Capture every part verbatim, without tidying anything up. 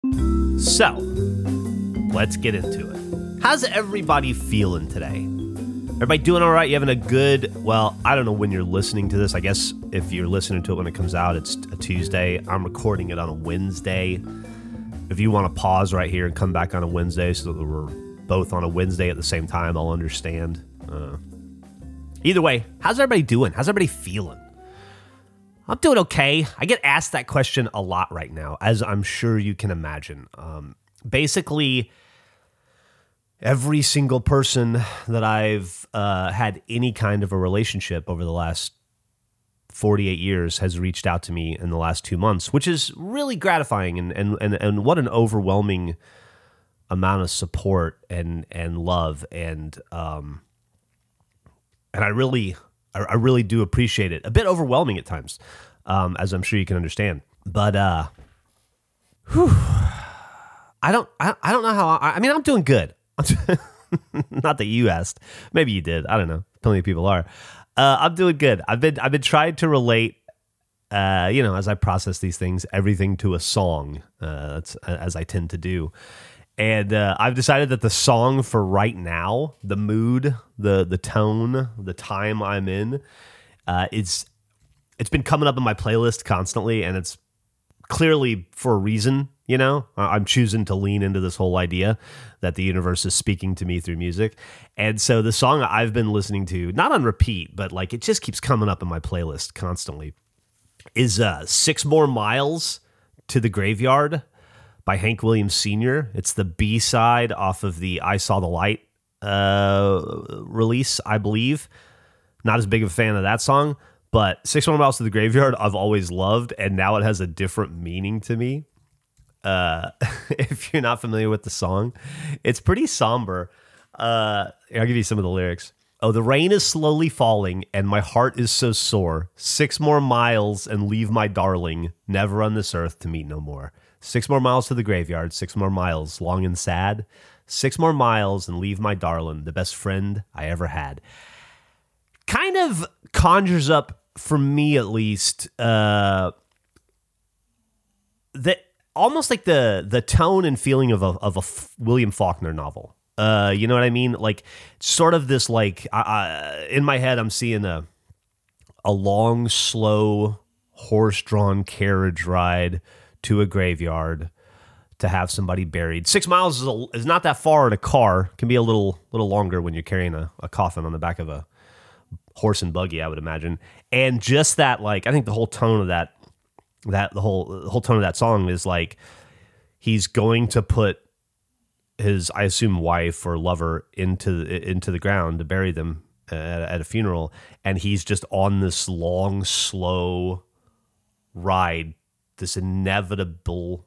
So, let's get into it. How's everybody feeling today? Everybody doing all right? You having a good, well, I don't know when you're listening to this. I guess if you're listening to it when it comes out, it's a Tuesday. I'm recording it on a Wednesday. If you want to pause right here and come back on a Wednesday so that we're both on a Wednesday at the same time, I'll understand. Uh, either way, how's everybody doing? How's everybody feeling? I'm doing okay. I get asked that question a lot right now, as I'm sure you can imagine. Um, basically, every single person that I've uh, had any kind of a relationship over the last forty-eight years has reached out to me in the last two months, which is really gratifying, and and and, and what an overwhelming amount of support and and love, and um, and I really. I really do appreciate it. A bit overwhelming at times, um, as I'm sure you can understand. But uh, whew, I don't, I, I don't know how. I, I mean, I'm doing good. Not that you asked. Maybe you did. I don't know. Plenty of people are. Uh, I'm doing good. I've been, I've been trying to relate. Uh, you know, as I process these things, everything to a song. Uh, that's as I tend to do. And uh, I've decided that the song for right now, the mood, the the tone, the time I'm in, uh, it's it's been coming up in my playlist constantly, and it's clearly for a reason. You know, I'm choosing to lean into this whole idea that the universe is speaking to me through music, and so the song I've been listening to, not on repeat, but like it just keeps coming up in my playlist constantly, is uh, "Six More Miles to the Graveyard" by Hank Williams Senior It's the B-side off of the I Saw the Light uh, release, I believe. Not as big of a fan of that song, but Six More Miles to the Graveyard I've always loved, and now it has a different meaning to me. Uh, if you're not familiar with the song, it's pretty somber. Uh, I'll give you some of the lyrics. Oh, the rain is slowly falling, and my heart is so sore. Six more miles and leave my darling, never on this earth to meet no more. Six more miles to the graveyard, six more miles, long and sad. Six more miles and leave my darling, the best friend I ever had. Kind of conjures up, for me at least, uh, that almost like the the tone and feeling of a of a William Faulkner novel. Uh, you know what I mean? Like sort of this like I, I, in my head, I'm seeing a a long, slow, horse-drawn carriage ride to a graveyard to have somebody buried. Six miles is, a, is not that far in a car. It can be a little little longer when you're carrying a, a coffin on the back of a horse and buggy, I would imagine. And just that, like, I think the whole tone of that, that the whole the whole tone of that song is like he's going to put his, I assume, wife or lover into into the ground to bury them at, at a funeral, and he's just on this long, slow ride, this inevitable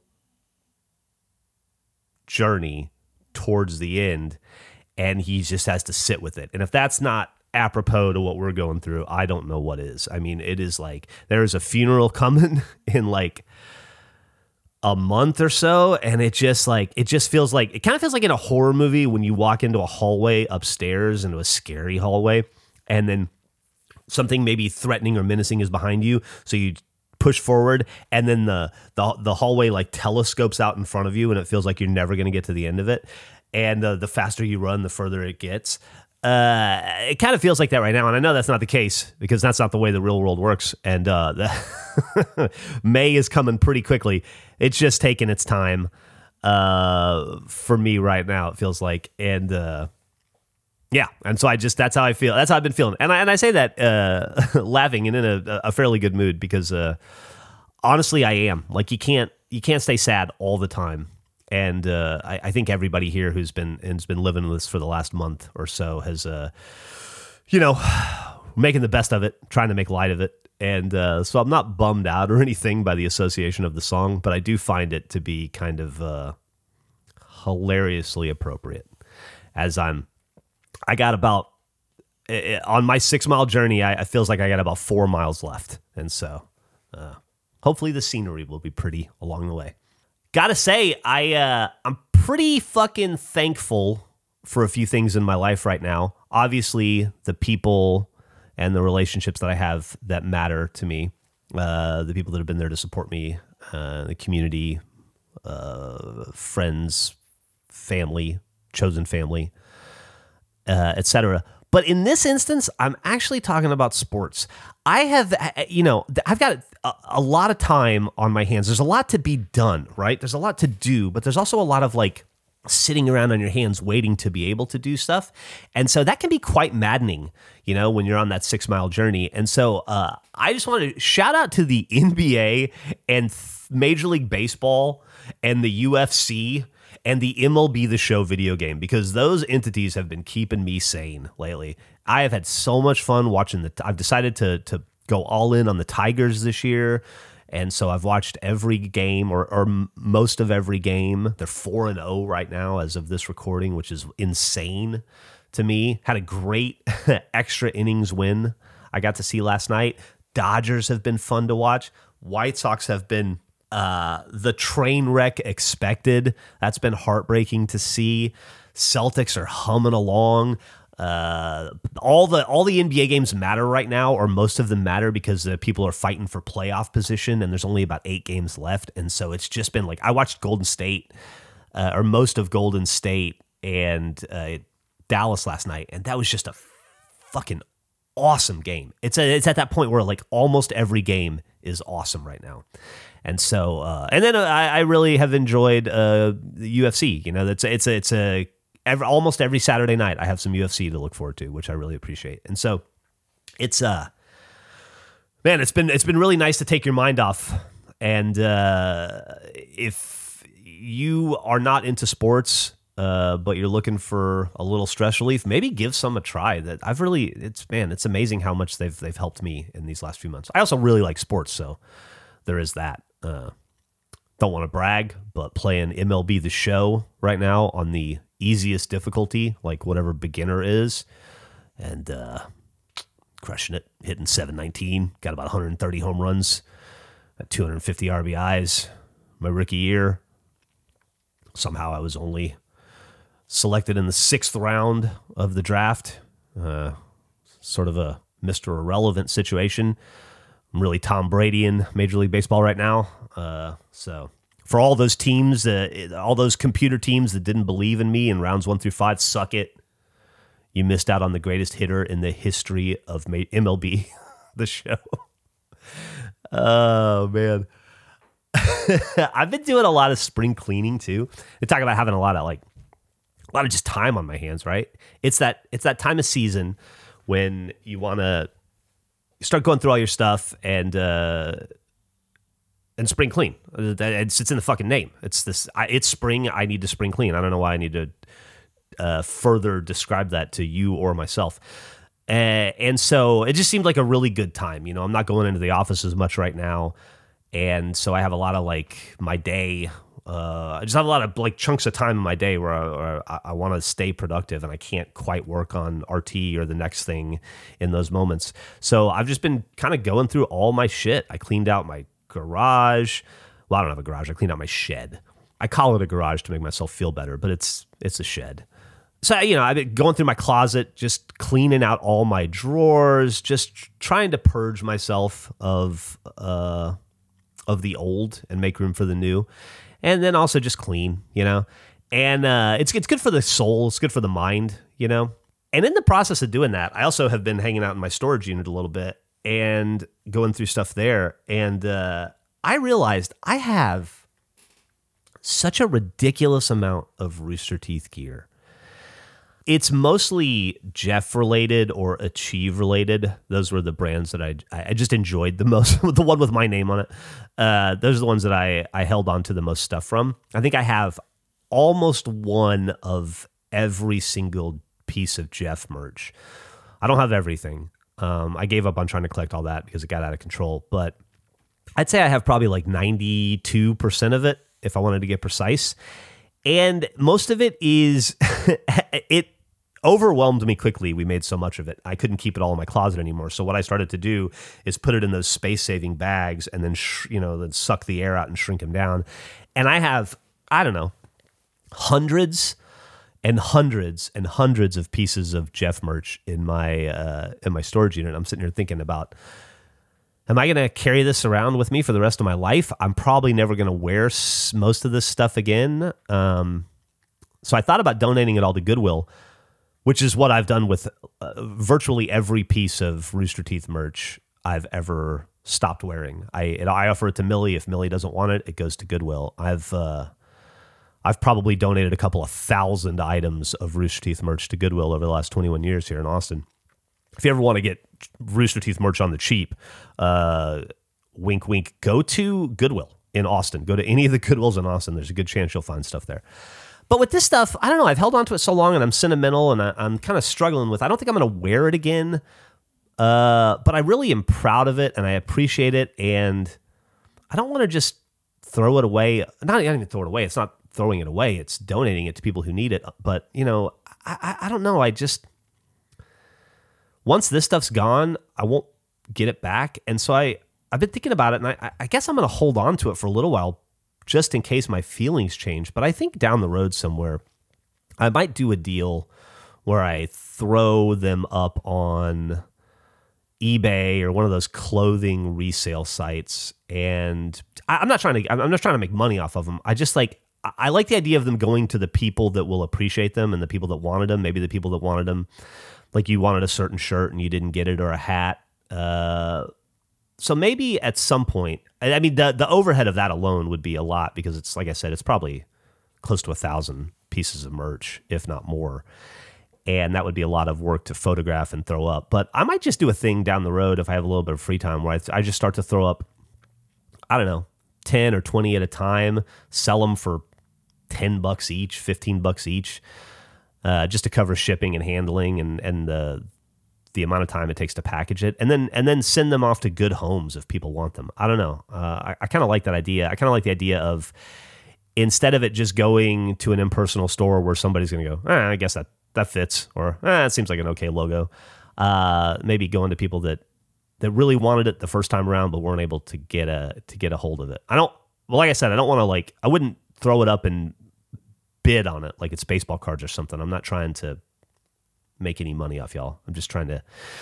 journey towards the end, and he just has to sit with it. And if that's not apropos to what we're going through, I don't know what is. I mean, it is like there is a funeral coming in like a month or so, and it just like it just feels like it kind of feels like in a horror movie when you walk into a hallway upstairs, into a scary hallway, and then something maybe threatening or menacing is behind you, so you push forward, and then the the, the hallway like telescopes out in front of you, and it feels like you're never going to get to the end of it, and uh, the faster you run, the further it gets. Uh, it kind of feels like that right now, and I know that's not the case because that's not the way the real world works. And uh, the May is coming pretty quickly. It's just taking its time uh, for me right now. It feels like, and uh, yeah, and so I just that's how I feel. That's how I've been feeling, and I and I say that uh, laughing and in a, a fairly good mood because uh, honestly, I am. Like you can't you can't stay sad all the time. And uh, I, I think everybody here who's been has been living this for the last month or so has, uh, you know, making the best of it, trying to make light of it. And uh, so I'm not bummed out or anything by the association of the song, but I do find it to be kind of uh, hilariously appropriate. As I'm, I got about on my six mile journey, I, it feels like I got about four miles left, and so uh, hopefully the scenery will be pretty along the way. Gotta say, I, uh, I'm pretty fucking thankful for a few things in my life right now. Obviously, the people and the relationships that I have that matter to me, uh, the people that have been there to support me, uh, the community uh, friends, family, chosen family, uh, et cetera. But in this instance, I'm actually talking about sports. I have, you know, I've got a, a lot of time on my hands. There's a lot to be done, right? There's a lot to do, but there's also a lot of like sitting around on your hands waiting to be able to do stuff. And so that can be quite maddening, you know, when you're on that six mile journey. And so uh, I just want to shout out to the N B A and Major League Baseball and the U F C and the M L B The Show video game, because those entities have been keeping me sane lately. I have had so much fun watching the, I've decided to to go all in on the Tigers this year. And so I've watched every game or, or most of every game. They're four and oh right now as of this recording, which is insane to me. Had a great extra innings win I got to see last night. Dodgers have been fun to watch. White Sox have been uh, the train wreck expected. That's been heartbreaking to see. Celtics are humming along. Uh, all the all the N B A games matter right now, or most of them matter, because the people are fighting for playoff position, and there's only about eight games left. And so it's just been like, I watched Golden State, uh, or most of Golden State and uh, Dallas last night, and that was just a fucking awesome game. It's a, it's at that point where like almost every game is awesome right now. And so, uh, and then I, I really have enjoyed uh, the U F C. You know, it's it's a, it's a Every, almost every Saturday night, I have some U F C to look forward to, which I really appreciate. And so, it's uh, man, it's been it's been really nice to take your mind off. And uh, if you are not into sports, uh, but you're looking for a little stress relief, maybe give some a try. That I've really, it's man, it's amazing how much they've they've helped me in these last few months. I also really like sports, so there is that. Uh, don't want to brag, but playing M L B The Show right now on the easiest difficulty, like whatever beginner is, and uh, crushing it, hitting seven nineteen, got about one hundred thirty home runs, at two hundred fifty R B Is my rookie year. Somehow I was only selected in the sixth round of the draft, uh, sort of a Mister Irrelevant situation. I'm really Tom Brady in Major League Baseball right now, uh, so... For all those teams, uh, all those computer teams that didn't believe in me in rounds one through five, suck it. You missed out on the greatest hitter in the history of M L B, The Show. Oh, man. I've been doing a lot of spring cleaning, too. They talk about having a lot of, like, a lot of just time on my hands, right? It's that, it's that time of season when you want to start going through all your stuff and... Uh, And spring clean. It's, it's in the fucking name. It's this. I, it's spring. I need to spring clean. I don't know why I need to uh, further describe that to you or myself. Uh, and so it just seemed like a really good time. You know, I'm not going into the office as much right now, and so I have a lot of like my day. Uh, I just have a lot of like chunks of time in my day where I, where I, I want to stay productive, and I can't quite work on R T or the next thing in those moments. So I've just been kind of going through all my shit. I cleaned out my garage. Well, I don't have a garage. I cleaned out my shed. I call it a garage to make myself feel better, but it's it's a shed. So, you know, I've been going through my closet, just cleaning out all my drawers, just trying to purge myself of uh, of the old and make room for the new. And then also just clean, you know. And uh, it's it's good for the soul. It's good for the mind, you know. And in the process of doing that, I also have been hanging out in my storage unit a little bit and going through stuff there. And uh, I realized I have such a ridiculous amount of Rooster Teeth gear. It's mostly Jeff related or Achieve related. Those were the brands that I I just enjoyed the most. The one with my name on it. Uh, those are the ones that I, I held on to the most stuff from. I think I have almost one of every single piece of Jeff merch. I don't have everything. Um, I gave up on trying to collect all that because it got out of control, but I'd say I have probably like ninety-two percent of it if I wanted to get precise. And most of it is, it overwhelmed me quickly. We made so much of it. I couldn't keep it all in my closet anymore. So what I started to do is put it in those space-saving bags and then, sh- you know, then suck the air out and shrink them down. And I have, I don't know, hundreds and hundreds and hundreds of pieces of Jeff merch in my uh, in my storage unit. I'm sitting here thinking about Am I going to carry this around with me for the rest of my life? I'm probably never going to wear s- most of this stuff again. Um, so I thought about donating it all to Goodwill, which is what I've done with uh, virtually every piece of Rooster Teeth merch I've ever stopped wearing. I it, I offer it to Millie. If Millie doesn't want it, it goes to Goodwill. I've uh, I've probably donated a couple of thousand items of Rooster Teeth merch to Goodwill over the last twenty-one years here in Austin. If you ever want to get Rooster Teeth merch on the cheap, uh, wink, wink, go to Goodwill in Austin. Go to any of the Goodwills in Austin. There's a good chance you'll find stuff there. But with this stuff, I don't know. I've held on to it so long, and I'm sentimental, and I, I'm kind of struggling with. I don't think I'm going to wear it again, uh, but I really am proud of it, and I appreciate it, and I don't want to just throw it away. Not, not even throw it away. It's not throwing it away. It's donating it to people who need it. But you know, I, I, I don't know. I just once this stuff's gone, I won't get it back, and so I I've been thinking about it, and I, I guess I'm going to hold on to it for a little while, just in case my feelings change. But I think down the road somewhere, I might do a deal where I throw them up on eBay or one of those clothing resale sites. And I, I'm not trying to, I'm not trying to make money off of them. I just like, I like the idea of them going to the people that will appreciate them and the people that wanted them. Maybe the people that wanted them, like you wanted a certain shirt and you didn't get it, or a hat. Uh, So maybe at some point, I mean, the the overhead of that alone would be a lot, because it's, like I said, it's probably close to a thousand pieces of merch, if not more. And that would be a lot of work to photograph and throw up. But I might just do a thing down the road if I have a little bit of free time where I, I just start to throw up, I don't know, ten or twenty at a time, sell them for ten bucks each, fifteen bucks each, uh, just to cover shipping and handling and, and the the amount of time it takes to package it, and then and then send them off to good homes if people want them. I don't know. Uh, I, I kind of like that idea. I kind of like the idea of, instead of it just going to an impersonal store where somebody's going to go, eh, I guess that, that fits, or eh, it seems like an okay logo. Uh, maybe going to people that that really wanted it the first time around but weren't able to get a to get a hold of it. I don't. Well, like I said, I don't want to like. I wouldn't throw it up and bid on it like it's baseball cards or something. I'm not trying to make any money off y'all. I'm just trying to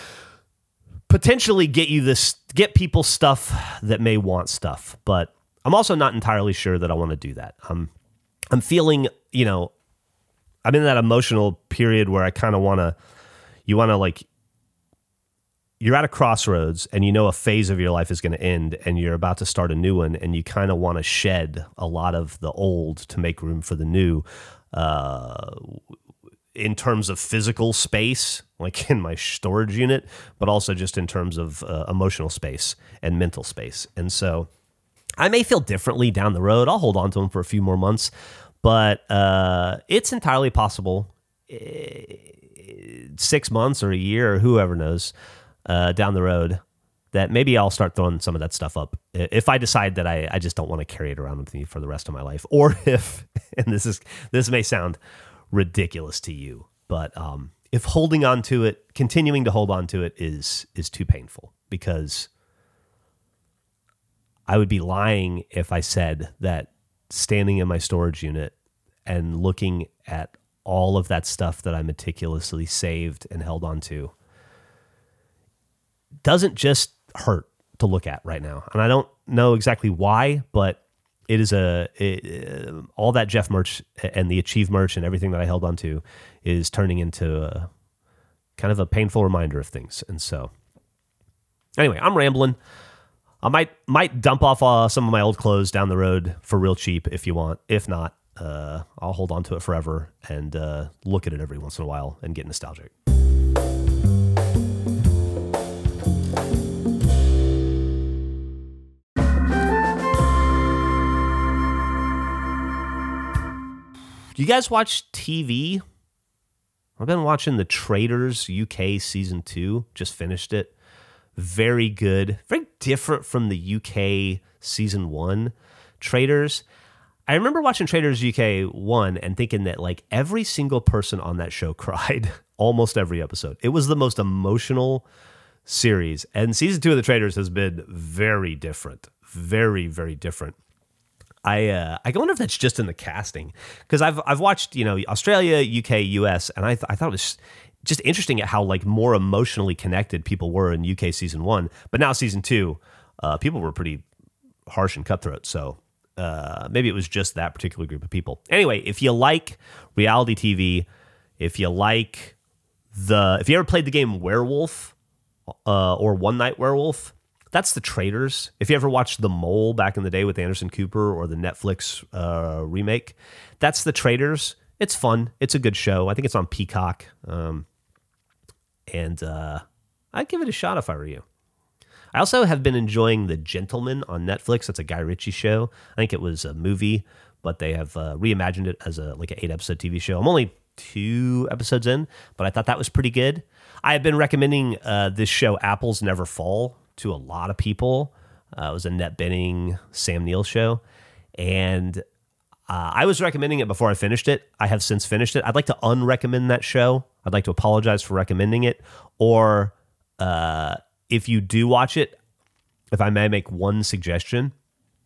potentially get you this, get people stuff that may want stuff, but I'm also not entirely sure that I want to do that. I'm, I'm feeling, you know, I'm in that emotional period where I kind of want to, you want to like, you're at a crossroads and you know a phase of your life is going to end and you're about to start a new one, and you kind of want to shed a lot of the old to make room for the new. Uh, in terms of physical space, like in my storage unit, but also just in terms of uh, emotional space and mental space. And so I may feel differently down the road. I'll hold on to them for a few more months, but uh, it's entirely possible uh, six months or a year or whoever knows uh, down the road that maybe I'll start throwing some of that stuff up if I decide that I, I just don't want to carry it around with me for the rest of my life. Or if, and this is this may sound ridiculous to you, but um, if holding on to it, continuing to hold on to it is is too painful, because I would be lying if I said that standing in my storage unit and looking at all of that stuff that I meticulously saved and held on to doesn't just hurt to look at right now. And I don't know exactly why, but it is a it, uh, all that Jeff merch and the Achieve merch and everything that I held on to is turning into a kind of a painful reminder of things. And so anyway, I'm rambling. I might might dump off uh, some of my old clothes down the road for real cheap if you want. If not, uh, I'll hold on to it forever and uh, look at it every once in a while and get nostalgic. Do you guys watch T V? I've been watching The Traitors U K season two. Just finished it. Very good. Very different from the U K season one Traitors. I remember watching Traitors U K one and thinking that like every single person on that show cried almost every episode. It was the most emotional series. And season two of The Traitors has been very different. Very, very different. I uh, I wonder if that's just in the casting, because I've I've watched, you know, Australia, U K, U S, and I th- I thought it was just interesting at how like more emotionally connected people were in U K season one, but now season two, uh, people were pretty harsh and cutthroat. So uh, maybe it was just that particular group of people. Anyway, if you like reality T V, if you like the, if you ever played the game Werewolf uh, or One Night Werewolf, that's The Traitors. If you ever watched The Mole back in the day with Anderson Cooper or the Netflix uh, remake, that's The Traitors. It's fun. It's a good show. I think it's on Peacock. Um, and uh, I'd give it a shot if I were you. I also have been enjoying The Gentleman on Netflix. That's a Guy Ritchie show. I think it was a movie, but they have uh, reimagined it as a like an eight-episode T V show. I'm only two episodes in, but I thought that was pretty good. I have been recommending uh, this show, Apples Never Fall, to a lot of people. Uh, it was a Annette Bening, Sam Neill show. And uh, I was recommending it before I finished it. I have since finished it. I'd like to unrecommend that show. I'd like to apologize for recommending it. Or uh, if you do watch it, if I may make one suggestion,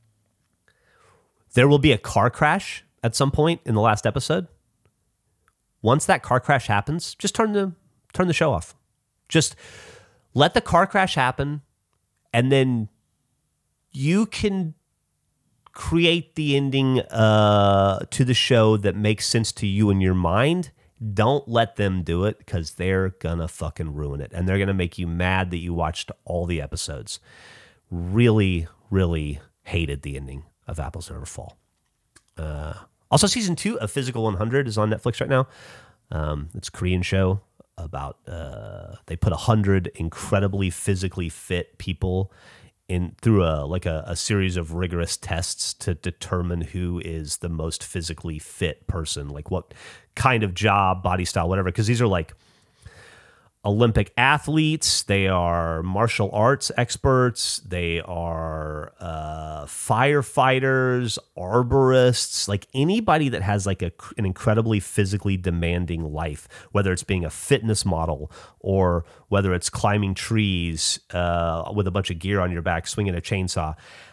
there will be a car crash at some point in the last episode. Once that car crash happens, just turn the turn the show off. Just let the car crash happen, and then you can create the ending uh, to the show that makes sense to you in your mind. Don't let them do it, because they're gonna fucking ruin it, and they're gonna make you mad that you watched all the episodes. Really, really hated the ending of Apples Never Fall. Uh, also, season two of Physical one hundred is on Netflix right now. Um, it's a Korean show about uh, they put a hundred incredibly physically fit people in through a like a, a series of rigorous tests to determine who is the most physically fit person, like what kind of job, body style, whatever. Because these are like Olympic athletes, they are martial arts experts, they are uh, firefighters, arborists, like anybody that has like a, an incredibly physically demanding life, whether it's being a fitness model or whether it's climbing trees uh, with a bunch of gear on your back, swinging a chainsaw.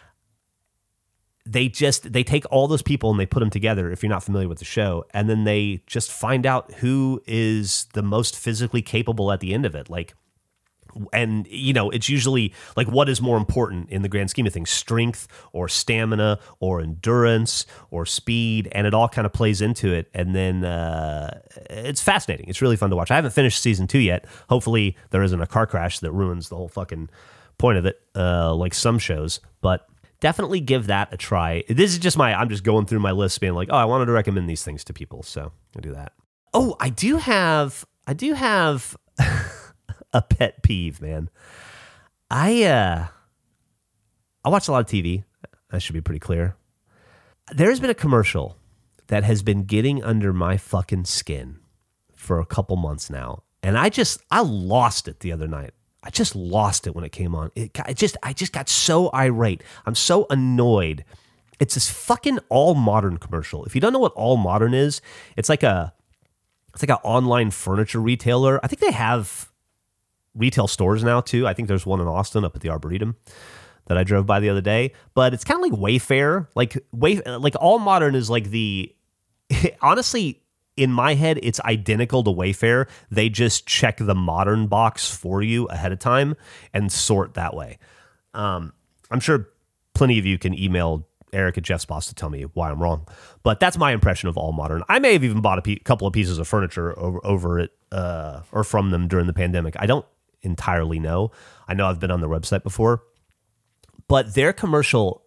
They just, they take all those people and they put them together, if you're not familiar with the show, and then they just find out who is the most physically capable at the end of it. Like, and, you know, it's usually like what is more important in the grand scheme of things, strength or stamina or endurance or speed, and it all kind of plays into it. And then uh, it's fascinating. It's really fun to watch. I haven't finished season two yet. Hopefully there isn't a car crash that ruins the whole fucking point of it, uh, like some shows, but definitely give that a try. This is just my, I'm just going through my list being like, oh, I wanted to recommend these things to people. So I'll do that. Oh, I do have, I do have a pet peeve, man. I, uh, I watch a lot of T V. That should be pretty clear. There's been a commercial that has been getting under my fucking skin for a couple months now. And I just, I lost it the other night. I just lost it when it came on. It, got, it just, I just got so irate. I'm so annoyed. It's this fucking All Modern commercial. If you don't know what All Modern is, it's like a, it's like an online furniture retailer. I think they have retail stores now too. I think there's one in Austin up at the Arboretum that I drove by the other day. But it's kind of like Wayfair. Like Way, like All Modern is like the, honestly, in my head, it's identical to Wayfair. They just check the modern box for you ahead of time and sort that way. Um, I'm sure plenty of you can email Eric at Jeff's Boss to tell me why I'm wrong, but that's my impression of All Modern. I may have even bought a pe- couple of pieces of furniture over, over it uh, or from them during the pandemic. I don't entirely know. I know I've been on their website before, but their commercial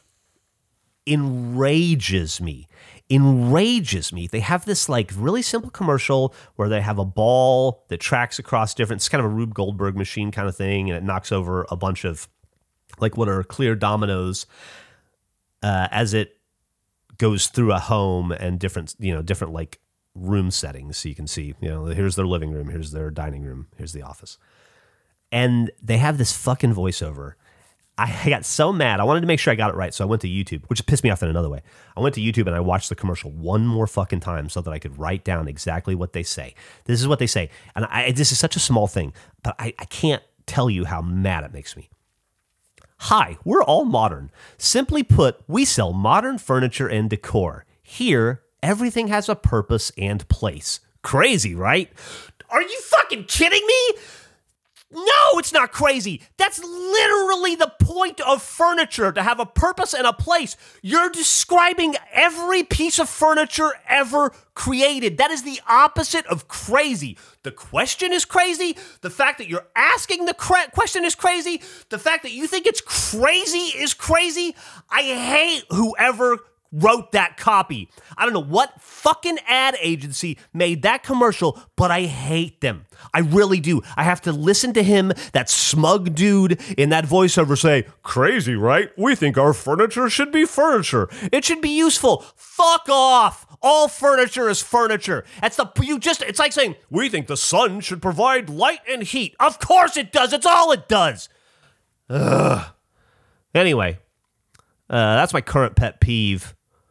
enrages me. enrages me. They have this like really simple commercial where they have a ball that tracks across different, it's kind of a Rube Goldberg machine kind of thing, and it knocks over a bunch of like what are clear dominoes uh, as it goes through a home and different, you know, different like room settings. So you can see, you know, here's their living room, here's their dining room, here's the office. And they have this fucking voiceover. I got so mad. I wanted to make sure I got it right, so I went to YouTube, which pissed me off in another way. I went to YouTube and I watched the commercial one more fucking time so that I could write down exactly what they say. This is what they say. And I, this is such a small thing, but I, I can't tell you how mad it makes me. Hi, we're All Modern. Simply put, we sell modern furniture and decor. Here, everything has a purpose and place. Crazy, right? Are you fucking kidding me? No, it's not crazy. That's literally the point of furniture, to have a purpose and a place. You're describing every piece of furniture ever created. That is the opposite of crazy. The question is crazy. The fact that you're asking the cra- question is crazy. The fact that you think it's crazy is crazy. I hate whoever wrote that copy. I don't know what fucking ad agency made that commercial, but I hate them. I really do. I have to listen to him, that smug dude in that voiceover, say, crazy, right? We think our furniture should be furniture. It should be useful. Fuck off. All furniture is furniture. That's the, you just, it's like saying, we think the sun should provide light and heat. Of course it does. It's all it does. Ugh. Anyway, uh, that's my current pet peeve.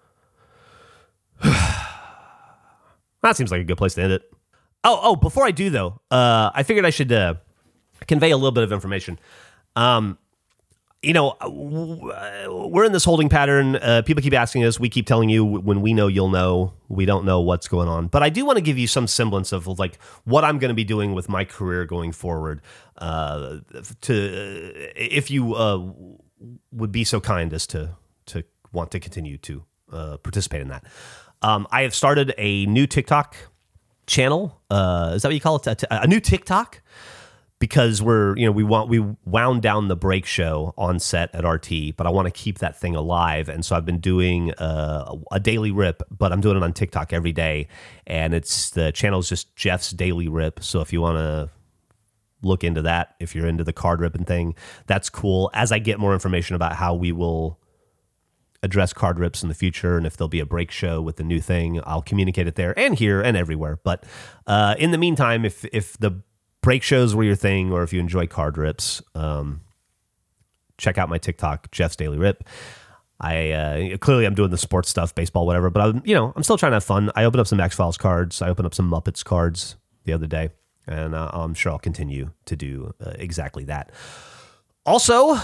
That seems like a good place to end it. Oh, oh, before I do, though, uh, I figured I should uh, convey a little bit of information. Um, you know, we're in this holding pattern. Uh, people keep asking us. We keep telling you, when we know, you'll know. We don't know what's going on. But I do want to give you some semblance of like what I'm going to be doing with my career going forward. Uh, to if you uh, would be so kind as to to want to continue to uh, participate in that. Um, I have started a new TikTok channel. Uh, is that what you call it? A, a new TikTok? Because we're, you know, we want, we wound down the break show on set at R T, but I want to keep that thing alive. And so I've been doing uh, a daily rip, but I'm doing it on TikTok every day. And it's, the channel is just Jeff's Daily Rip. So if you want to look into that, if you're into the card ripping thing, that's cool. As I get more information about how we will address card rips in the future, and if there'll be a break show with the new thing, I'll communicate it there and here and everywhere. But uh, in the meantime, if if the break shows were your thing, or if you enjoy card rips, um, check out my TikTok, Jeff's Daily Rip. I uh, clearly I'm doing the sports stuff, baseball, whatever, but I'm you know I'm still trying to have fun. I opened up some X-Files cards. I opened up some Muppets cards the other day, and uh, I'm sure I'll continue to do uh, exactly that. Also,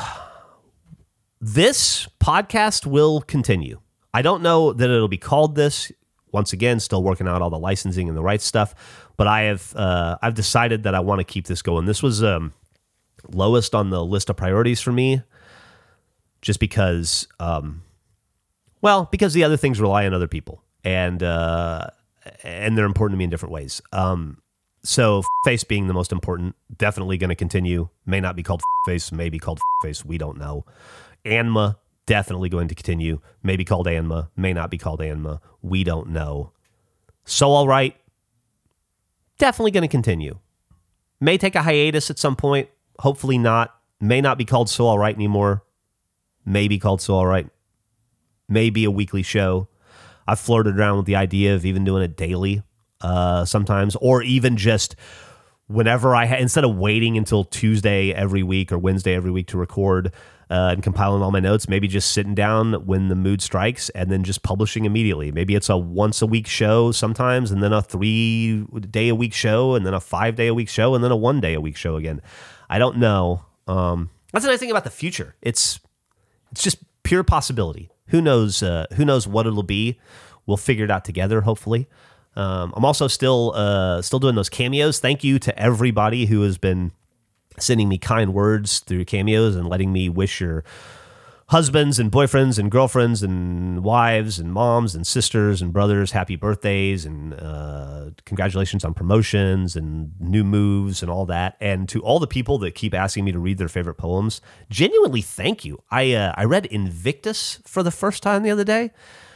this podcast will continue. I don't know that it'll be called this. Once again, still working out all the licensing and the rights stuff, but I have uh, I've decided that I want to keep this going. This was um, lowest on the list of priorities for me, just because, um, well, because the other things rely on other people, and uh, and they're important to me in different ways. Um, so face being the most important, definitely going to continue. May not be called face, may be called face. We don't know. Anma, definitely going to continue. May be called Anma, may not be called Anma. We don't know. So All Right, definitely going to continue. May take a hiatus at some point. Hopefully not. May not be called So All Right anymore. May be called So All Right. May be a weekly show. I've flirted around with the idea of even doing it daily uh, sometimes, or even just whenever I, ha- instead of waiting until Tuesday every week or Wednesday every week to record, Uh, and compiling all my notes, maybe just sitting down when the mood strikes and then just publishing immediately. Maybe it's a once a week show sometimes, and then a three day a week show, and then a five day a week show, and then a one day a week show again. I don't know. Um, that's the nice thing about the future. It's it's just pure possibility. Who knows? Uh, who knows what it'll be? We'll figure it out together, hopefully. Um, I'm also still uh, still doing those cameos. Thank you to everybody who has been sending me kind words through cameos and letting me wish your husbands and boyfriends and girlfriends and wives and moms and sisters and brothers happy birthdays and uh, congratulations on promotions and new moves and all that. And to all the people that keep asking me to read their favorite poems, genuinely thank you. I uh, I read Invictus for the first time the other day.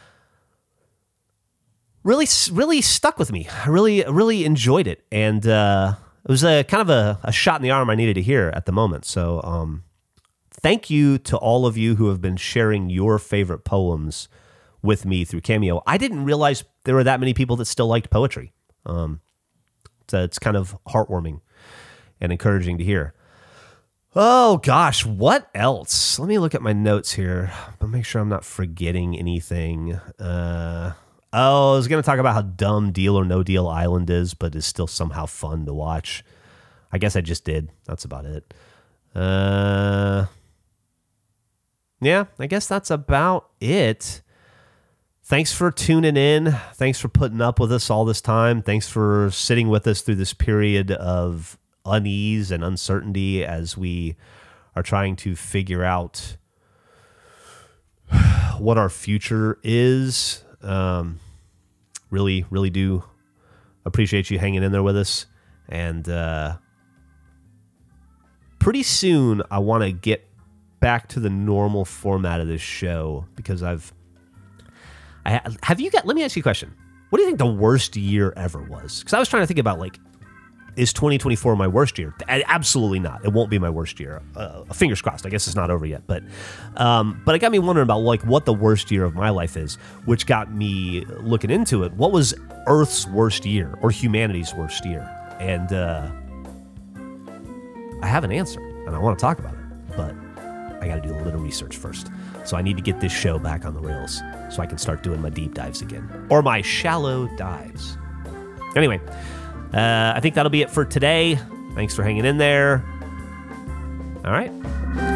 Really, really stuck with me. I really, really enjoyed it. And uh, it was a kind of a, a shot in the arm I needed to hear at the moment. So um, thank you to all of you who have been sharing your favorite poems with me through Cameo. I didn't realize there were that many people that still liked poetry. Um, so it's kind of heartwarming and encouraging to hear. Oh, gosh, what else? Let me look at my notes here, but make sure I'm not forgetting anything. Uh Oh, I was going to talk about how dumb Deal or No Deal Island is, but is still somehow fun to watch. I guess I just did. That's about it. Uh, yeah, I guess that's about it. thanks for tuning in. Thanks for putting up with us all this time. Thanks for sitting with us through this period of unease and uncertainty as we are trying to figure out what our future is. Um, really, really do appreciate you hanging in there with us. And uh, pretty soon, I want to get back to the normal format of this show because I've. I have you got. Let me ask you a question. What do you think the worst year ever was? Because I was trying to think about like, is twenty twenty-four my worst year? Absolutely not. It won't be my worst year. Uh, fingers crossed. I guess it's not over yet. But, um, but it got me wondering about like what the worst year of my life is, which got me looking into it. What was Earth's worst year or humanity's worst year? And uh, I have an answer, and I want to talk about it, but I got to do a little research first. So I need to get this show back on the rails so I can start doing my deep dives again, or my shallow dives. Anyway, uh, I think that'll be it for today. Thanks for hanging in there. All right.